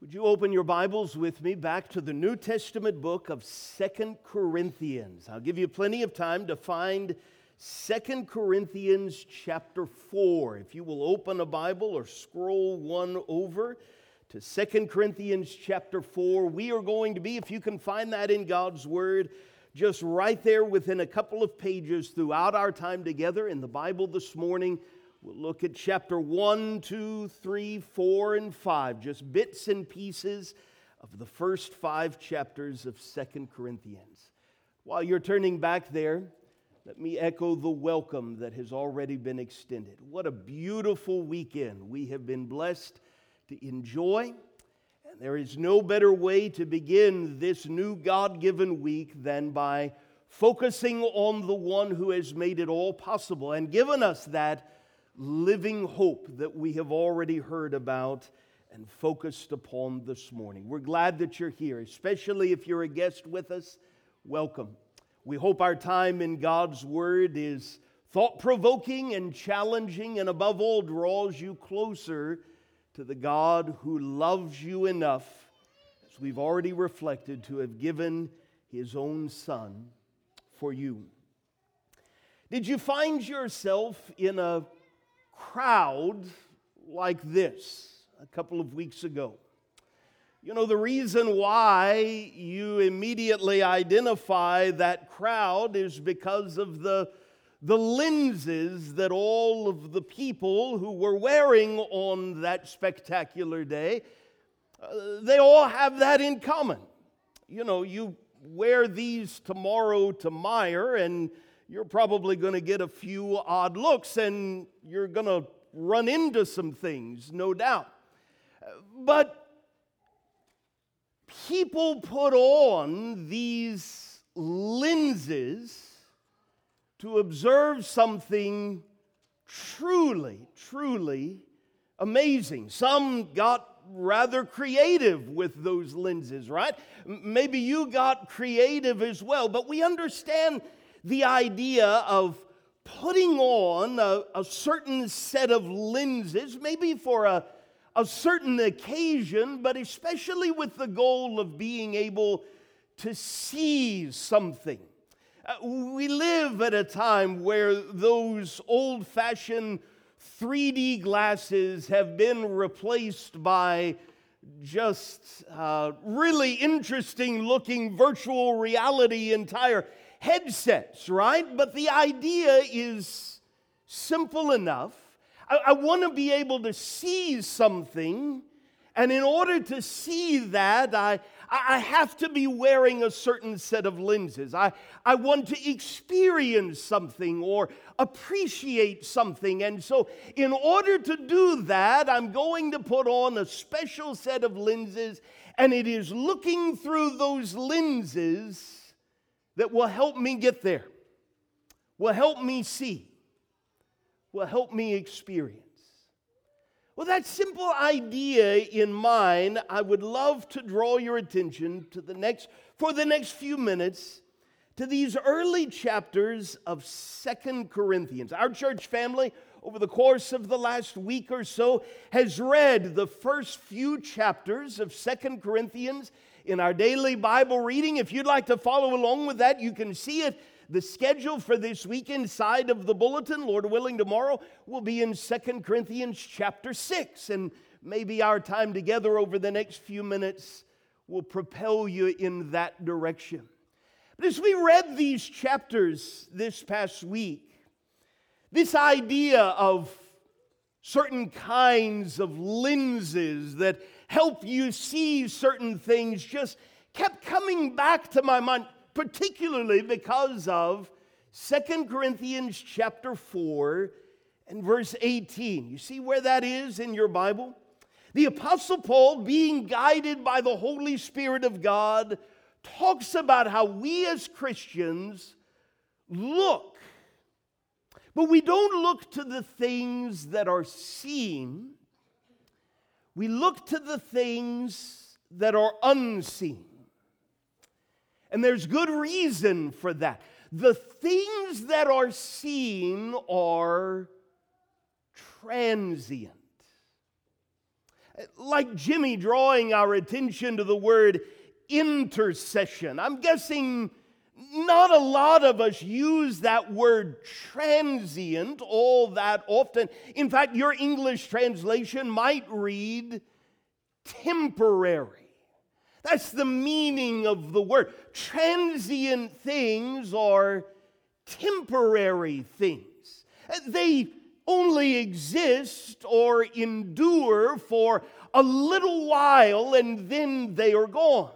Would you open your Bibles with me back to the New Testament book of 2 Corinthians? I'll give you plenty of time to find 2 Corinthians chapter 4. If you will open a Bible or scroll one over to 2 Corinthians chapter 4, we are going to be, if you can find that in God's Word, just right there within a couple of pages throughout our time together in the Bible this morning. We'll look at chapter 1, 2, 3, 4, and 5, just bits and pieces of the first 5 chapters of 2 Corinthians. While you're turning back there, let me echo the welcome that has already been extended. What a beautiful weekend we have been blessed to enjoy. And there is no better way to begin this new God-given week than by focusing on the one who has made it all possible and given us that living hope that we have already heard about and focused upon this morning. We're glad that you're here, especially if you're a guest with us. Welcome. We hope our time in God's Word is thought-provoking and challenging, and above all, draws you closer to the God who loves you enough, as we've already reflected, to have given His own Son for you. Did you find yourself in a crowd like this a couple of weeks ago? You know, the reason why you immediately identify that crowd is because of the lenses that all of the people who were wearing on that spectacular day, they all have that in common. You know, you wear these tomorrow to Meijer, and you're probably going to get a few odd looks, and you're going to run into some things, no doubt. But people put on these lenses to observe something truly, truly amazing. Some got rather creative with those lenses, right? Maybe you got creative as well, but we understand the idea of putting on a certain set of lenses, maybe for a certain occasion, but especially with the goal of being able to see something. We live at a time where those old-fashioned 3D glasses have been replaced by just really interesting-looking virtual reality entire headsets, right? But the idea is simple enough. I want to be able to see something, and in order to see that, I have to be wearing a certain set of lenses. I want to experience something or appreciate something, and so in order to do that, I'm going to put on a special set of lenses, and it is looking through those lenses that will help me get there, will help me see, will help me experience. With that simple idea in mind, I would love to draw your attention to for the next few minutes to these early chapters of 2 Corinthians. Our church family, over the course of the last week or so, has read the first few chapters of 2 Corinthians in our daily Bible reading. If you'd like to follow along with that, you can see it. The schedule for this week inside of the bulletin, Lord willing, tomorrow will be in 2 Corinthians chapter 6. And maybe our time together over the next few minutes will propel you in that direction. But as we read these chapters this past week, this idea of certain kinds of lenses that help you see certain things just kept coming back to my mind, particularly because of 2 Corinthians chapter 4 and verse 18. You see where that is in your Bible? The Apostle Paul, being guided by the Holy Spirit of God, talks about how we as Christians look. But we don't look to the things that are seen. We look to the things that are unseen. And there's good reason for that. The things that are seen are transient. Like Jimmy drawing our attention to the word intercession. I'm guessing not a lot of us use that word transient all that often. In fact, your English translation might read temporary. That's the meaning of the word. Transient things are temporary things. They only exist or endure for a little while and then they are gone.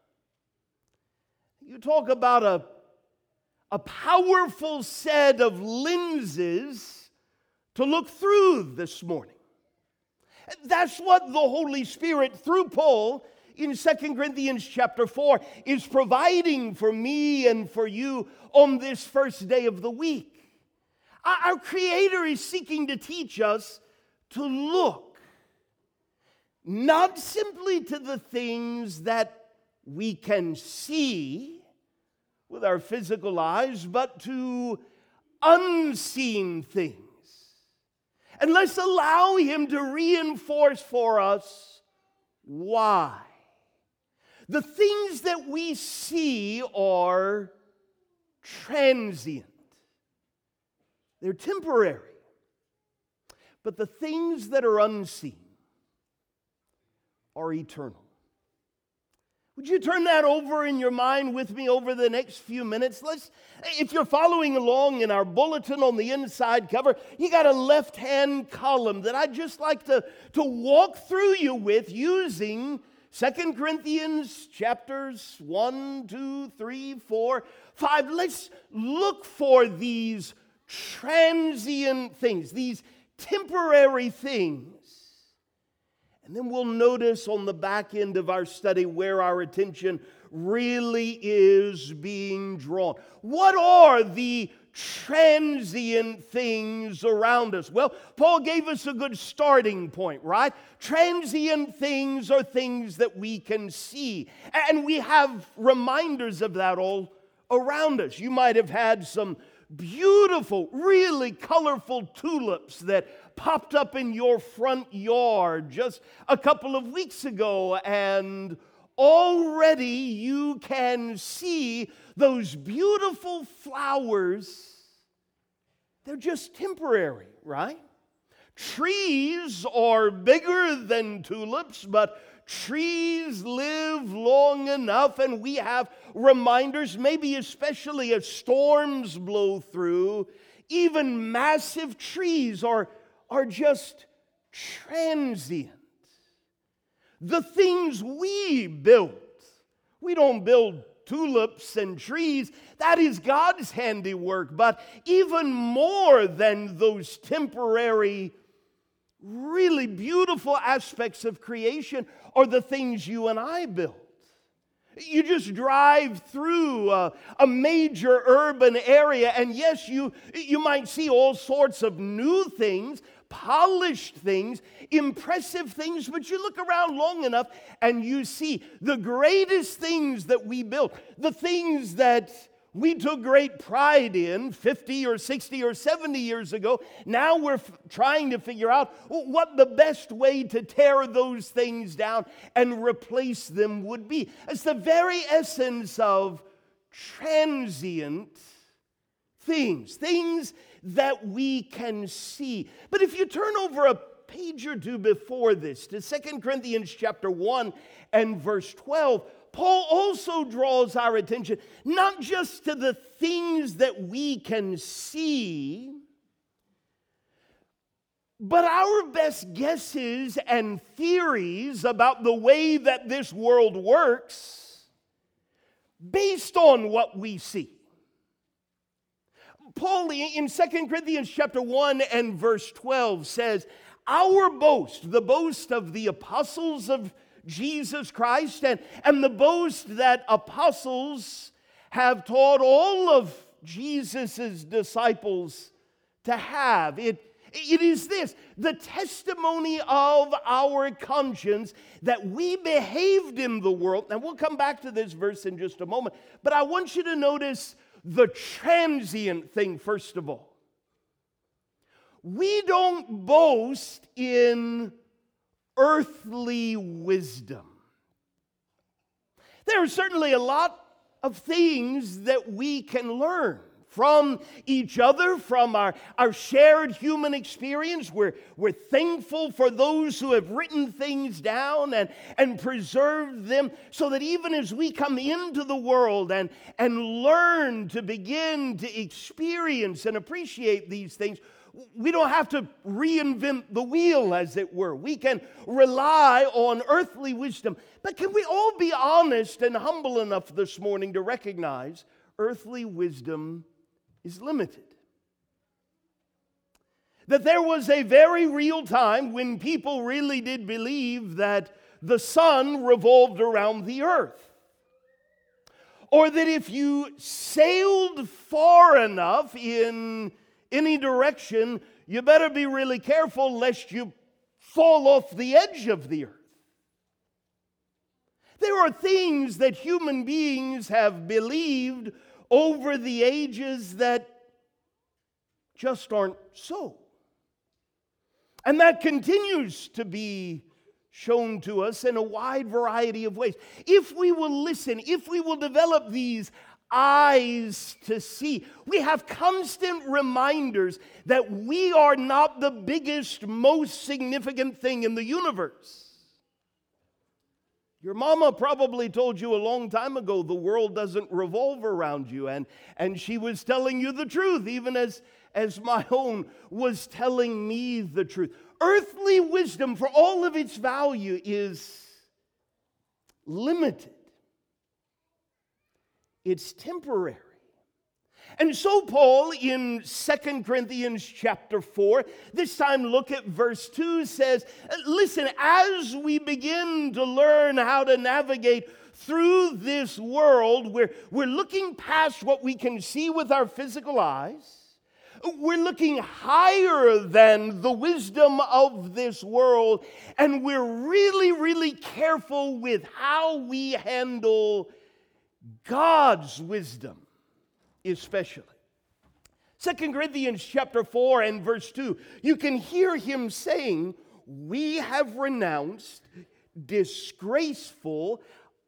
You talk about a powerful set of lenses to look through this morning. That's what the Holy Spirit, through Paul, in 2 Corinthians chapter 4, is providing for me and for you on this first day of the week. Our Creator is seeking to teach us to look, not simply to the things that we can see with our physical eyes, but to unseen things. And let's allow Him to reinforce for us why. The things that we see are transient. They're temporary. But the things that are unseen are eternal. Would you turn that over in your mind with me over the next few minutes? If you're following along in our bulletin on the inside cover, you got a left-hand column that I'd just like to walk through you with using 2 Corinthians chapters 1, 2, 3, 4, 5. Let's look for these transient things, these temporary things. And then we'll notice on the back end of our study where our attention really is being drawn. What are the transient things around us? Well, Paul gave us a good starting point, right? Transient things are things that we can see. And we have reminders of that all around us. You might have had some beautiful, really colorful tulips that popped up in your front yard just a couple of weeks ago, and already you can see those beautiful flowers. They're just temporary, right? Trees are bigger than tulips, but trees live long enough, and we have reminders, maybe especially as storms blow through. Even massive trees are just transient. The things we build, we don't build tulips and trees. That is God's handiwork. But even more than those temporary, really beautiful aspects of creation are the things you and I build. You just drive through a major urban area, and yes, you might see all sorts of new things, polished things, impressive things, but you look around long enough and you see the greatest things that we built, the things that we took great pride in 50 or 60 or 70 years ago. Now we're trying to figure out what the best way to tear those things down and replace them would be. It's the very essence of transient things that we can see. But if you turn over a page or two before this to 2 Corinthians chapter 1 and verse 12, Paul also draws our attention not just to the things that we can see, but our best guesses and theories about the way that this world works based on what we see. Paul in 2 Corinthians chapter 1 and verse 12 says, our boast, the boast of the apostles of Jesus Christ, and the boast that apostles have taught all of Jesus' disciples to have. It is this, the testimony of our conscience that we behaved in the world. And we'll come back to this verse in just a moment, but I want you to notice the transient thing first of all. We don't boast in earthly wisdom. There are certainly a lot of things that we can learn from each other, from our shared human experience. We're thankful for those who have written things down and preserved them so that even as we come into the world and learn to begin to experience and appreciate these things, we don't have to reinvent the wheel, as it were. We can rely on earthly wisdom. But can we all be honest and humble enough this morning to recognize earthly wisdom is limited? That there was a very real time when people really did believe that the sun revolved around the earth. Or that if you sailed far enough in any direction, you better be really careful lest you fall off the edge of the earth. There are things that human beings have believed over the ages that just aren't so. And that continues to be shown to us in a wide variety of ways. If we will listen, if we will develop these eyes to see, we have constant reminders that we are not the biggest, most significant thing in the universe. Your mama probably told you a long time ago the world doesn't revolve around you, and she was telling you the truth, even as my own was telling me the truth. Earthly wisdom, for all of its value, is limited. It's temporary. And so Paul in 2 Corinthians chapter 4, this time look at verse 2, says, listen, as we begin to learn how to navigate through this world, we're looking past what we can see with our physical eyes. We're looking higher than the wisdom of this world, and we're really, really careful with how we handle God's wisdom, especially. 2 Corinthians chapter 4 and verse 2, you can hear him saying, we have renounced disgraceful,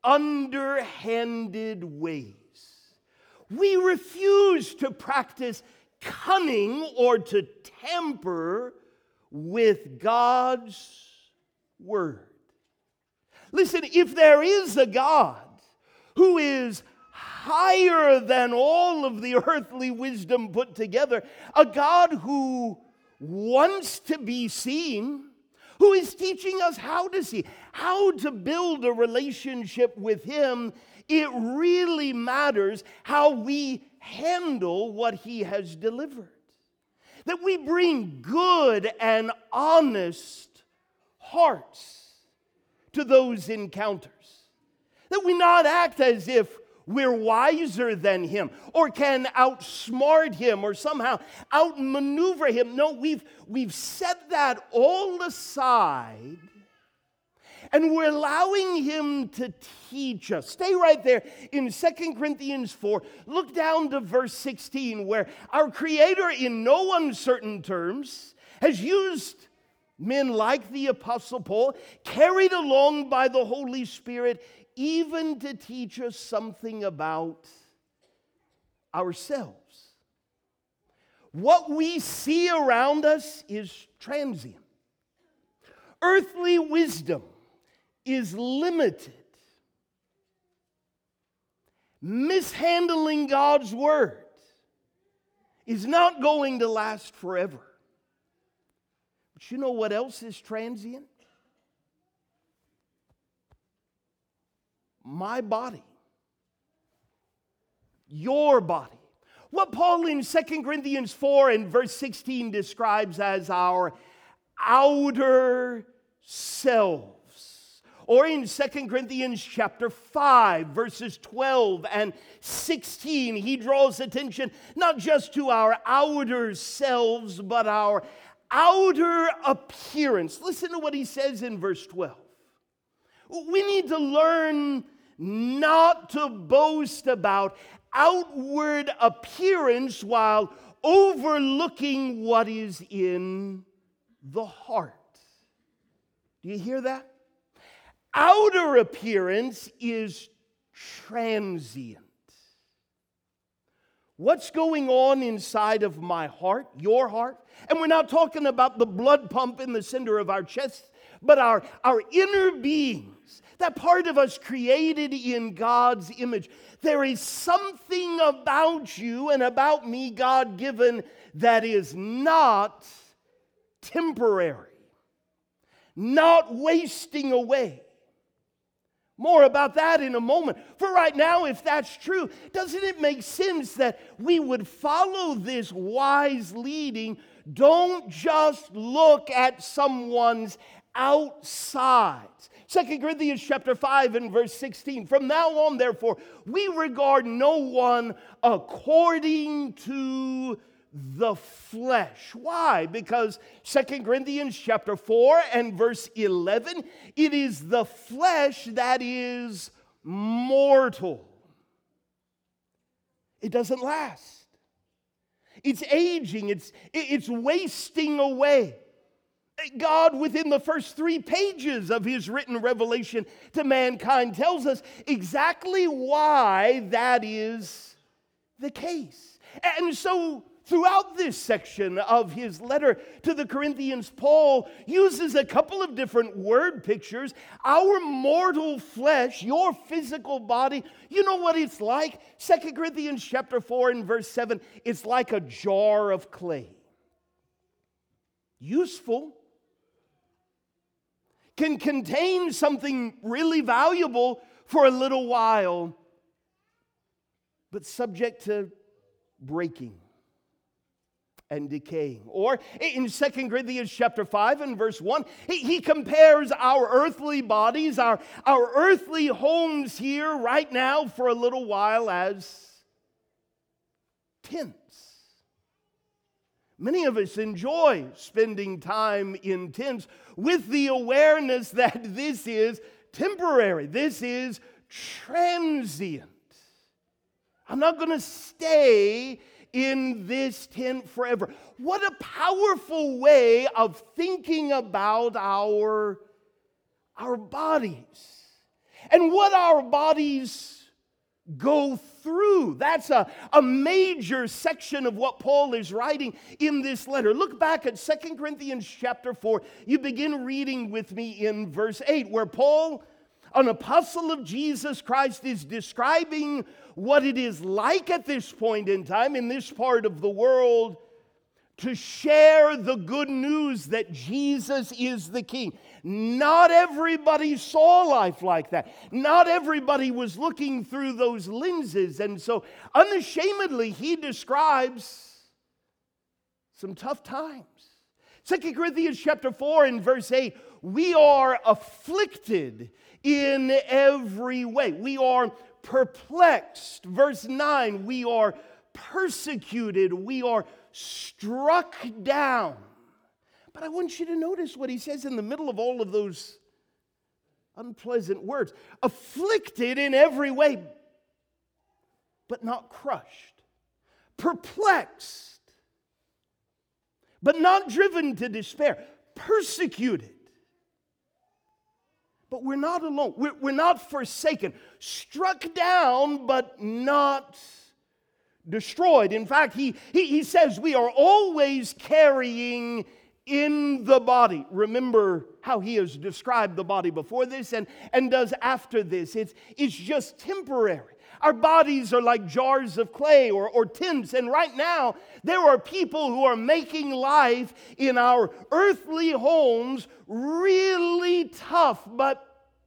underhanded ways. We refuse to practice cunning or to tamper with God's word. Listen, if there is a God who is higher than all of the earthly wisdom put together, a God who wants to be seen, who is teaching us how to see, how to build a relationship with him, it really matters how we handle what he has delivered. That we bring good and honest hearts to those encounters. That we not act as if we're wiser than him or can outsmart him or somehow outmaneuver him. No, we've set that all aside and we're allowing him to teach us. Stay right there in 2 Corinthians 4. Look down to verse 16 where our Creator in no uncertain terms has used men like the Apostle Paul, carried along by the Holy Spirit, even to teach us something about ourselves. What we see around us is transient. Earthly wisdom is limited. Mishandling God's word is not going to last forever. But you know what else is transient? My body. Your body. What Paul in 2 Corinthians 4 and verse 16 describes as our outer selves. Or in 2 Corinthians chapter 5, verses 12 and 16, he draws attention not just to our outer selves, but our outer appearance. Listen to what he says in verse 12. We need to learn not to boast about outward appearance while overlooking what is in the heart. Do Do you hear that? Outer appearance is transient. What's going on inside of my heart, your heart? And we're not talking about the blood pump in the center of our chest, but our inner beings, that part of us created in God's image. There is something about you and about me, God-given, that is not temporary, not wasting away. More about that in a moment. For right now, if that's true, doesn't it make sense that we would follow this wise leading? Don't just look at someone's outside. 2 Corinthians chapter 5 and verse 16. From now on, therefore, we regard no one according to the flesh. Why? Because 2 Corinthians chapter 4 and verse 11, it is the flesh that is mortal. It doesn't last. It's aging. It's wasting away. God, within the first 3 pages of His written revelation to mankind, tells us exactly why that is the case. And so, throughout this section of his letter to the Corinthians, Paul uses a couple of different word pictures. Our mortal flesh, your physical body, you know what it's like? 2 Corinthians chapter 4 and verse 7, it's like a jar of clay. Useful. Can contain something really valuable for a little while, but subject to breaking and decaying. Or in 2 Corinthians chapter 5 and verse 1, he compares our earthly bodies, our earthly homes here right now for a little while as tents. Many of us enjoy spending time in tents with the awareness that this is temporary. This is transient. I'm not going to stay in this tent forever. What a powerful way of thinking about our bodies and what our bodies go through. That's a major section of what Paul is writing in this letter. Look back at 2 Corinthians chapter 4. You begin reading with me in verse 8, where Paul, an apostle of Jesus Christ, is describing what it is like at this point in time in this part of the world to share the good news that Jesus is the King. Not everybody saw life like that. Not everybody was looking through those lenses. And so unashamedly, he describes some tough times. 2 Corinthians chapter 4 and verse 8, we are afflicted in every way. We are perplexed. Verse 9, we are persecuted. We are struck down. But I want you to notice what he says in the middle of all of those unpleasant words. Afflicted in every way, but not crushed. Perplexed, but not driven to despair. Persecuted. But we're not alone. We're not forsaken. Struck down, but not destroyed. In fact, he says we are always carrying in the body. Remember how he has described the body before this and does after this. It's just temporary. Our bodies are like jars of clay or tins. And right now, there are people who are making life in our earthly homes really tough. But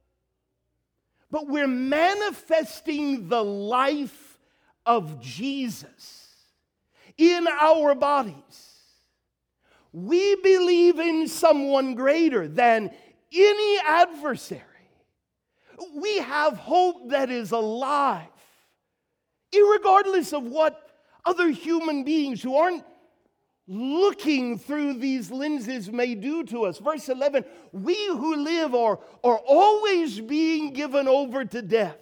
we're manifesting the life of Jesus in our bodies. We believe in someone greater than any adversary. We have hope that is alive, irregardless of what other human beings who aren't looking through these lenses may do to us. Verse 11, we who live are always being given over to death.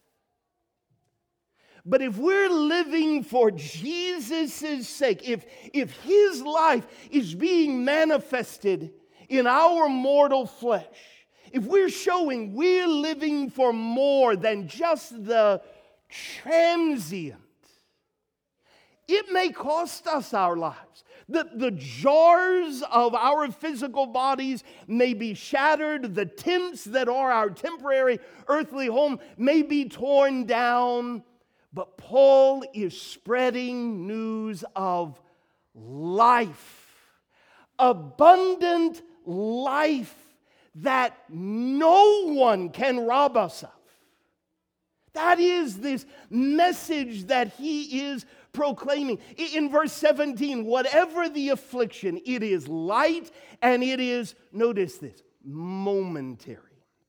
But if we're living for Jesus' sake, if His life is being manifested in our mortal flesh, if we're showing we're living for more than just the transient, it may cost us our lives. The jars of our physical bodies may be shattered. The tents that are our temporary earthly home may be torn down. But Paul is spreading news of life, abundant life that no one can rob us of. That is this message that he is proclaiming. In verse 17, whatever the affliction, it is light and it is, notice this, momentary.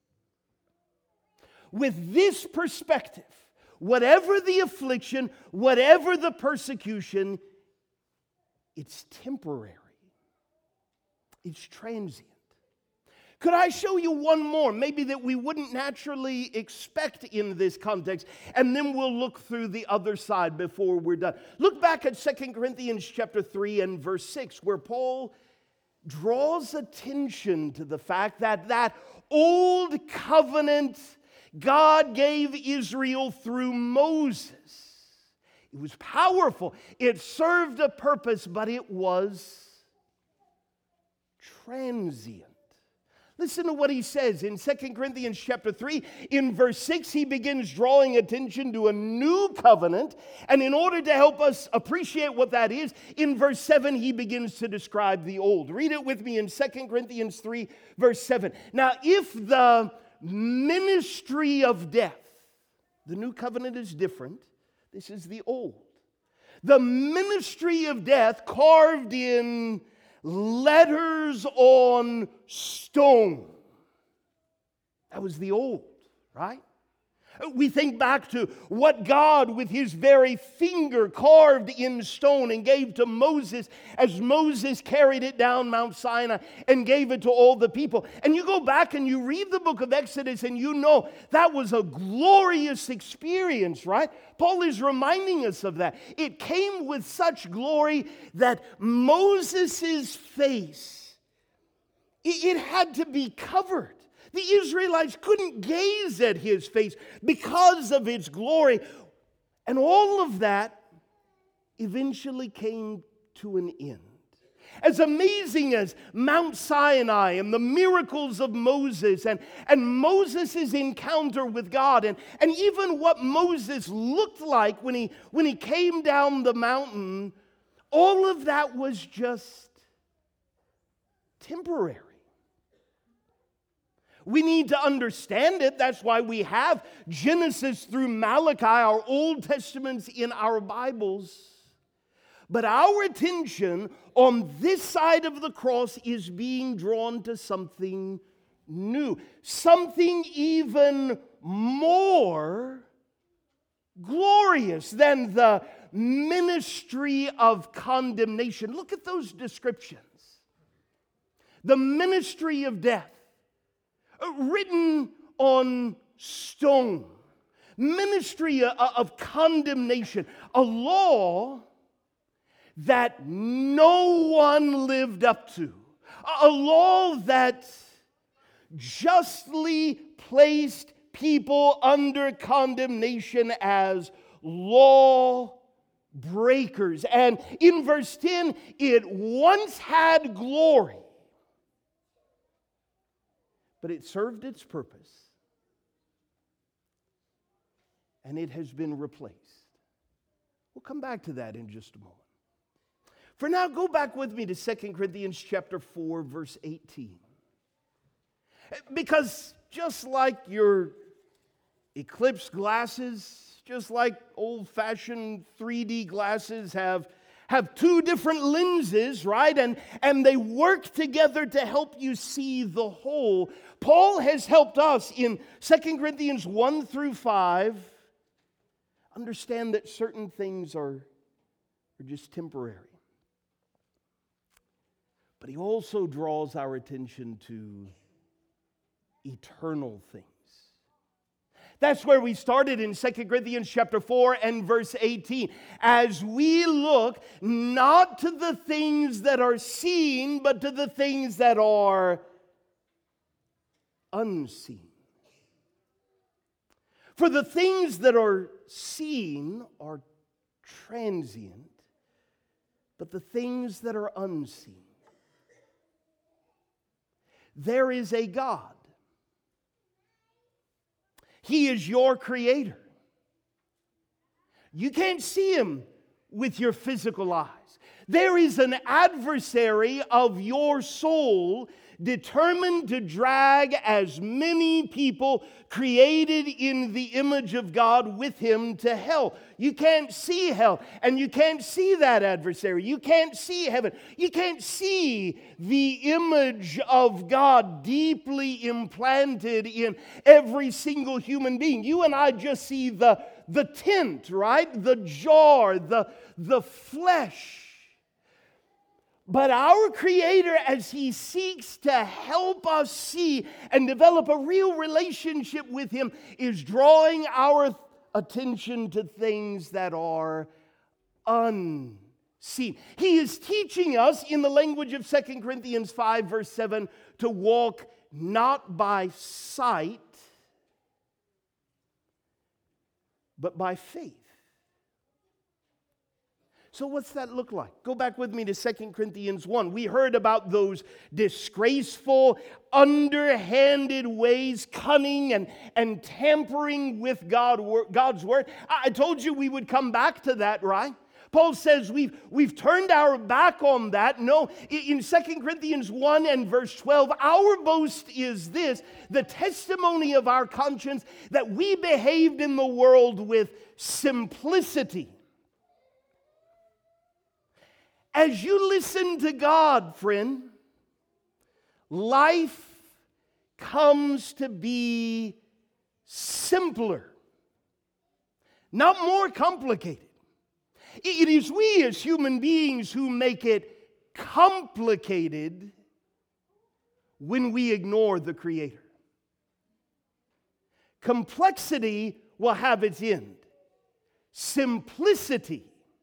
With this perspective, whatever the affliction, whatever the persecution, it's temporary. It's transient. Could I show you one more, maybe that we wouldn't naturally expect in this context, and then we'll look through the other side before we're done. Look back at 2 Corinthians chapter 3 and verse 6, where Paul draws attention to the fact that that old covenant God gave Israel through Moses. It was powerful. It served a purpose, but it was transient. Listen to what he says in 2 Corinthians chapter 3. In verse 6, he begins drawing attention to a new covenant. And in order to help us appreciate what that is, in verse 7, he begins to describe the old. Read it with me in 2 Corinthians 3, verse 7. Now, if the ministry of death, the new covenant is different. This is the old. The ministry of death carved in letters on stone. That was the old, right? We think back to what God with his very finger carved in stone and gave to Moses as Moses carried it down Mount Sinai and gave it to all the people. And you go back and you read the book of Exodus and you know that was a glorious experience, right? Paul is reminding us of that. It came with such glory that Moses' face, it had to be covered. The Israelites couldn't gaze at his face because of its glory. And all of that eventually came to an end. As amazing as Mount Sinai and the miracles of Moses and Moses' encounter with God and even what Moses looked like when he came down the mountain, all of that was just temporary. We need to understand it. That's why we have Genesis through Malachi, our Old Testaments in our Bibles. But our attention on this side of the cross is being drawn to something new, something even more glorious than the ministry of condemnation. Look at those descriptions. The ministry of death, written on stone. Ministry of condemnation. A law that no one lived up to. A law that justly placed people under condemnation as law breakers. And in verse 10, it once had glory, but it served its purpose, and it has been replaced. We'll come back to that in just a moment. For now, go back with me to 2 Corinthians chapter 4, verse 18. Because just like your eclipse glasses, just like old-fashioned 3D glasses have two different lenses, right? And they work together to help you see the whole. Paul has helped us in 2 Corinthians 1 through 5 understand that certain things are just temporary. But he also draws our attention to eternal things. That's where we started in 2 Corinthians chapter 4 and verse 18. As we look not to the things that are seen, but to the things that are unseen. For the things that are seen are transient, but the things that are unseen. There is a God. He is your creator. You can't see him with your physical eyes. There is an adversary of your soul determined to drag as many people created in the image of God with him to hell. You can't see hell, and you can't see that adversary. You can't see heaven. You can't see the image of God deeply implanted in every single human being. You and I just see the tint, right? The jar, the flesh. But our Creator, as He seeks to help us see and develop a real relationship with Him, is drawing our attention to things that are unseen. He is teaching us, in the language of 2 Corinthians 5, verse 7, to walk not by sight, but by faith. So what's that look like? Go back with me to 2 Corinthians 1. We heard about those disgraceful, underhanded ways, cunning and tampering with God's word. I told you we would come back to that, right? Paul says we've turned our back on that. No, in 2 Corinthians 1 and verse 12, our boast is this, the testimony of our conscience, that we behaved in the world with simplicity. As you listen to God, friend, life comes to be simpler, not more complicated. It is we as human beings who make it complicated when we ignore the Creator. Complexity will have its end. Simplicity,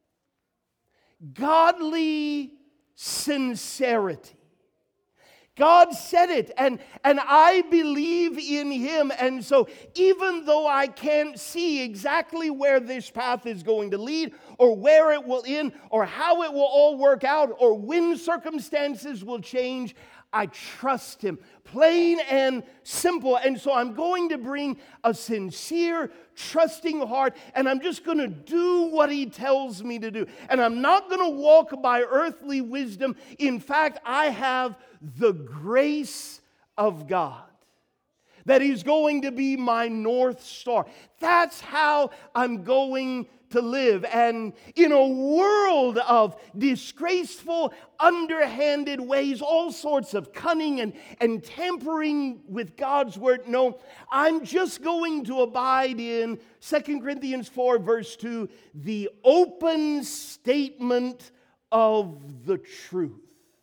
godly sincerity. God said it, and I believe in Him. And so even though I can't see exactly where this path is going to lead, or where it will end, or how it will all work out, or when circumstances will change, I trust Him. Plain and simple. And so I'm going to bring a sincere, trusting heart, and I'm just going to do what He tells me to do. And I'm not going to walk by earthly wisdom. In fact, I have the grace of God that is going to be my North Star. That's how I'm going to live. And in a world of disgraceful, underhanded ways, all sorts of cunning and tampering with God's word, no, I'm just going to abide in 2 Corinthians 4, verse 2, the open statement of the truth.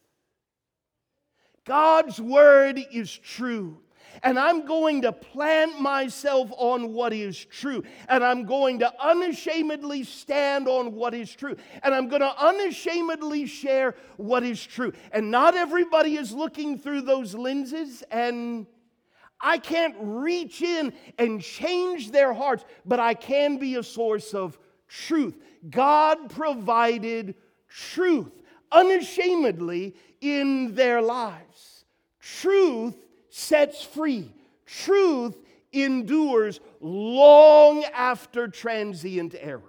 God's word is true. And I'm going to plant myself on what is true. And I'm going to unashamedly stand on what is true. And I'm going to unashamedly share what is true. And not everybody is looking through those lenses, and I can't reach in and change their hearts, but I can be a source of truth. God provided truth unashamedly in their lives. Truth sets free. Truth endures long after transient error.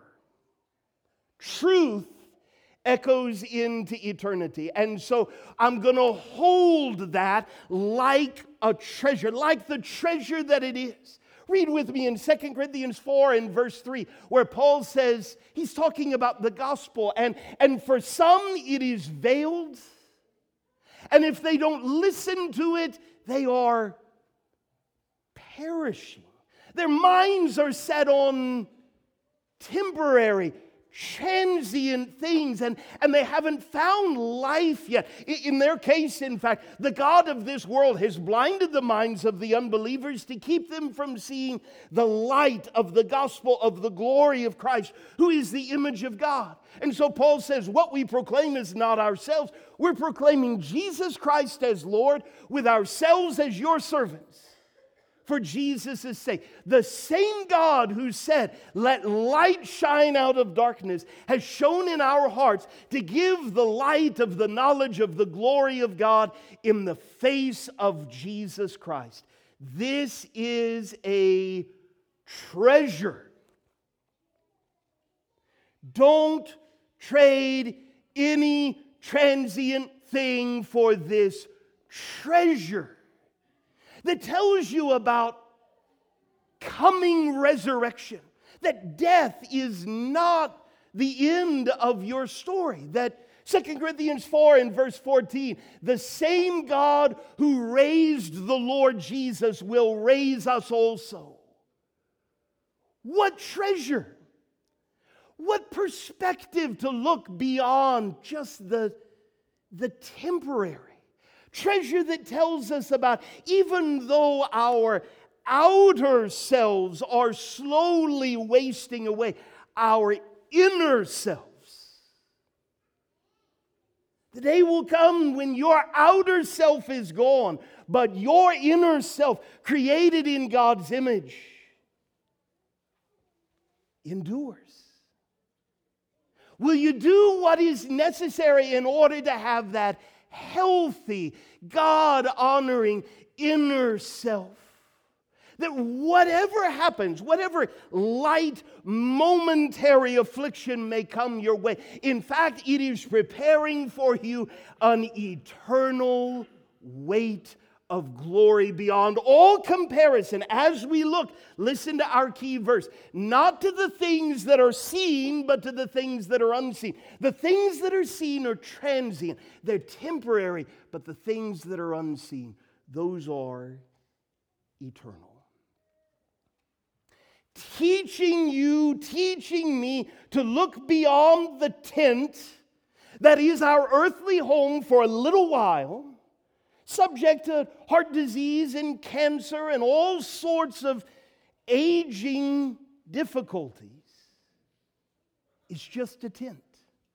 Truth echoes into eternity. And so I'm going to hold that like a treasure, like the treasure that it is. Read with me in 2 Corinthians 4 and verse 3, where Paul says, he's talking about the gospel, and for some it is veiled, and if they don't listen to it, they are perishing. Their minds are set on temporary, transient things, and they haven't found life yet. In their case, in fact, the God of this world has blinded the minds of the unbelievers to keep them from seeing the light of the gospel of the glory of Christ, who is the image of God. And so Paul says, what we proclaim is not ourselves. We're proclaiming Jesus Christ as Lord, with ourselves as your servants, for Jesus' sake. The same God who said, let light shine out of darkness, has shone in our hearts to give the light of the knowledge of the glory of God in the face of Jesus Christ. This is a treasure. Don't trade any transient thing for this treasure that tells you about coming resurrection, that death is not the end of your story, that 2 Corinthians 4 and verse 14, the same God who raised the Lord Jesus will raise us also. What treasure! What perspective to look beyond just the temporary. Treasure that tells us about, even though our outer selves are slowly wasting away, our inner selves. The day will come when your outer self is gone, but your inner self, created in God's image, endures. Will you do what is necessary in order to have that healthy, God-honoring inner self? That whatever happens, whatever light, momentary affliction may come your way, in fact, it is preparing for you an eternal weight of glory beyond all comparison. As we look, listen to our key verse. Not to the things that are seen, but to the things that are unseen. The things that are seen are transient. They're temporary. But the things that are unseen, those are eternal. Teaching me to look beyond the tent that is our earthly home for a little while, subject to heart disease and cancer and all sorts of aging difficulties. It's just a tent.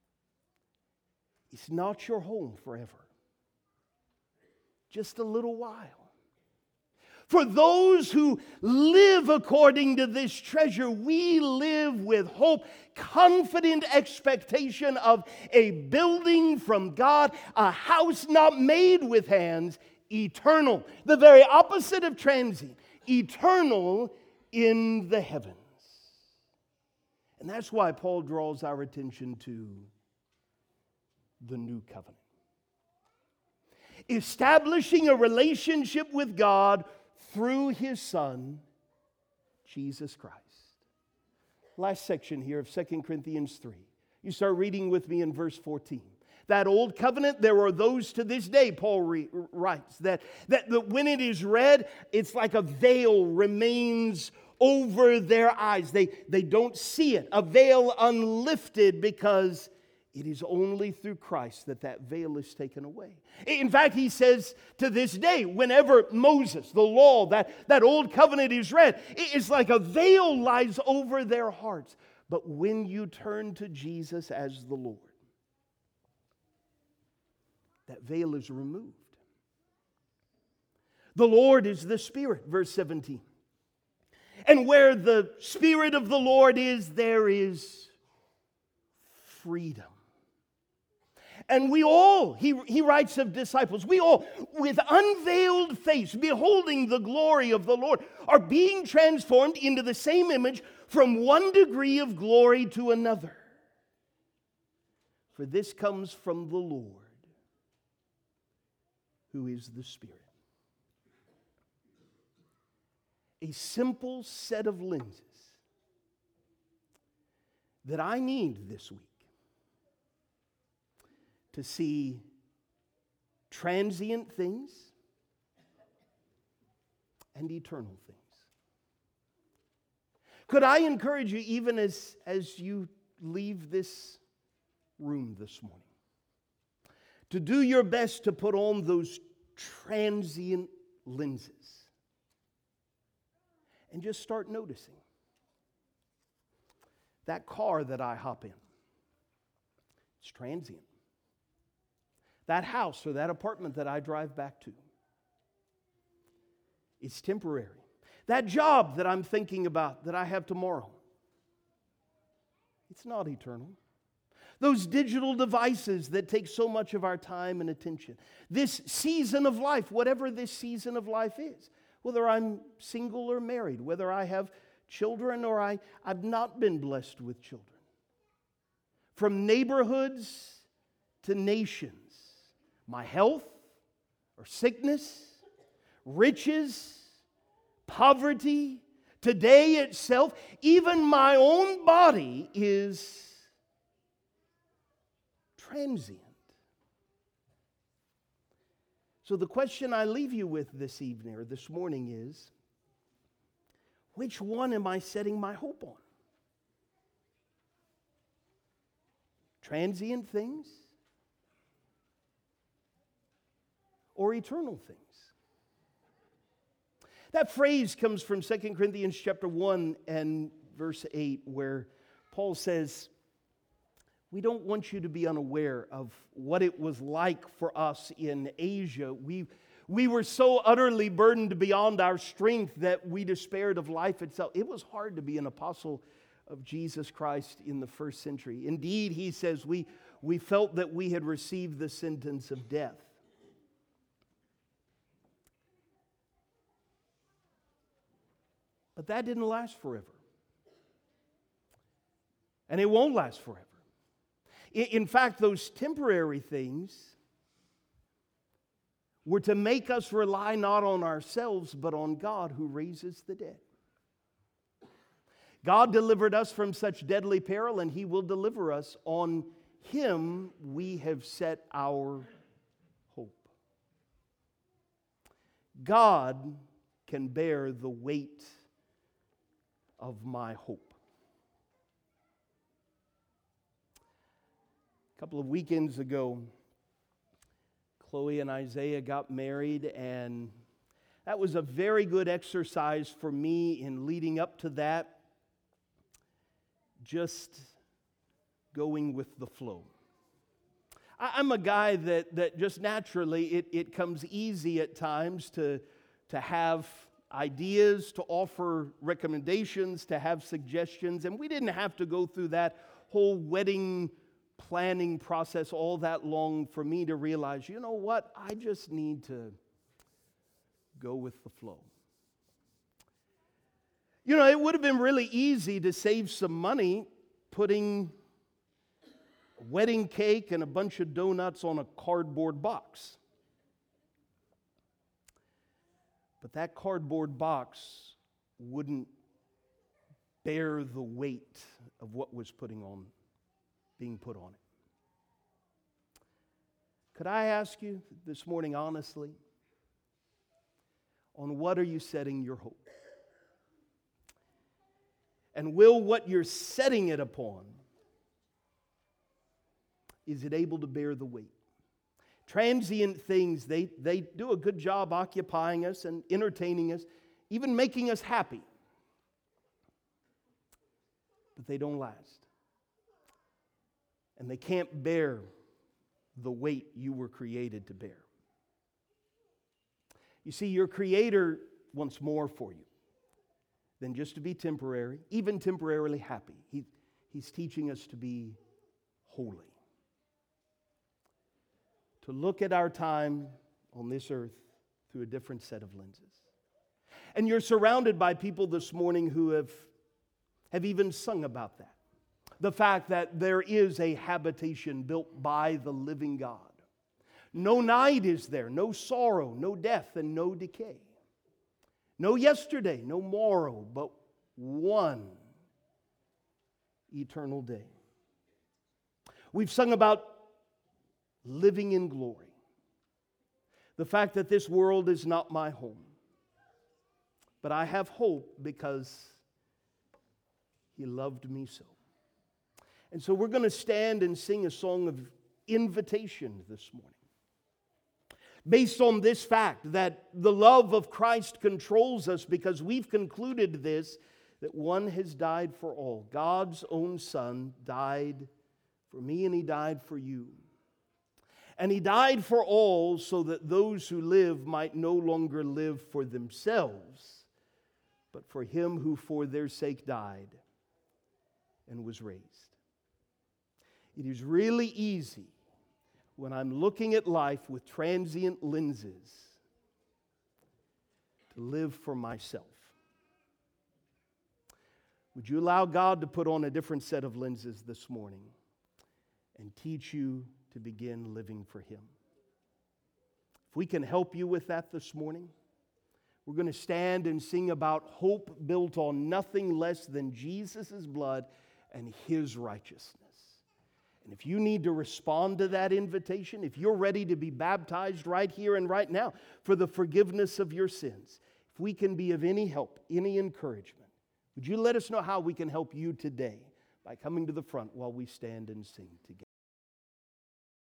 It's not your home forever. Just a little while. For those who live according to this treasure, we live with hope, confident expectation of a building from God, a house not made with hands, eternal. The very opposite of transient, eternal in the heavens. And that's why Paul draws our attention to the new covenant. Establishing a relationship with God through His Son, Jesus Christ. Last section here of 2 Corinthians 3. You start reading with me in verse 14. That old covenant, there are those to this day, Paul writes, that when it is read, it's like a veil remains over their eyes. They don't see it. A veil unlifted, because it is only through Christ that veil is taken away. In fact, he says to this day, whenever Moses, the law, that old covenant is read, it's like a veil lies over their hearts. But when you turn to Jesus as the Lord, that veil is removed. The Lord is the Spirit, verse 17. And where the Spirit of the Lord is, there is freedom. And we all, he writes of disciples, we all, with unveiled face, beholding the glory of the Lord, are being transformed into the same image from one degree of glory to another. For this comes from the Lord, who is the Spirit. A simple set of lenses that I need this week to see transient things and eternal things. Could I encourage you, even as you leave this room this morning to do your best to put on those transient lenses and just start noticing that car that I hop in. It's transient. That house or that apartment that I drive back to, it's temporary. That job that I'm thinking about that I have tomorrow, it's not eternal. Those digital devices that take so much of our time and attention. This season of life, whatever this season of life is, whether I'm single or married, whether I have children or I've not been blessed with children. From neighborhoods to nations, my health or sickness, riches, poverty, today itself, even my own body is transient. So the question I leave you with this evening or this morning is, which one am I setting my hope on? Transient things or eternal things? That phrase comes from 2 Corinthians chapter 1 and verse 8, where Paul says, we don't want you to be unaware of what it was like for us in Asia. We were so utterly burdened beyond our strength that we despaired of life itself. It was hard to be an apostle of Jesus Christ in the first century. Indeed, he says, we felt that we had received the sentence of death. But that didn't last forever. And it won't last forever. In fact, those temporary things were to make us rely not on ourselves, but on God who raises the dead. God delivered us from such deadly peril, and He will deliver us. On Him we have set our hope. God can bear the weight of my hope. A couple of weekends ago, Chloe and Isaiah got married, and that was a very good exercise for me in leading up to that, just going with the flow. I'm a guy that just naturally, it comes easy at times to have ideas, to offer recommendations, to have suggestions, and we didn't have to go through that whole wedding planning process all that long for me to realize, you know what, I just need to go with the flow. You know, it would have been really easy to save some money putting a wedding cake and a bunch of donuts on a cardboard box. But that cardboard box wouldn't bear the weight of what was being put on it. Could I ask you this morning honestly, on what are you setting your hope? And will what you're setting it upon, is it able to bear the weight? Transient things, they do a good job occupying us and entertaining us, even making us happy. But they don't last. And they can't bear the weight you were created to bear. You see, your Creator wants more for you than just to be temporary, even temporarily happy. He's teaching us to be holy. To look at our time on this earth through a different set of lenses. And you're surrounded by people this morning who have even sung about that. The fact that there is a habitation built by the living God. No night is there, no sorrow, no death, and no decay. No yesterday, no morrow, but one eternal day. We've sung about living in glory. The fact that this world is not my home. But I have hope because He loved me so. And so we're going to stand and sing a song of invitation this morning. Based on this fact that the love of Christ controls us, because we've concluded this, that one has died for all. God's own Son died for me, and He died for you. And He died for all so that those who live might no longer live for themselves, but for Him who for their sake died and was raised. It is really easy when I'm looking at life with transient lenses to live for myself. Would you allow God to put on a different set of lenses this morning and teach you to begin living for Him? If we can help you with that this morning, we're going to stand and sing about hope built on nothing less than Jesus' blood and His righteousness. And if you need to respond to that invitation, if you're ready to be baptized right here and right now for the forgiveness of your sins, if we can be of any help, any encouragement, would you let us know how we can help you today by coming to the front while we stand and sing together?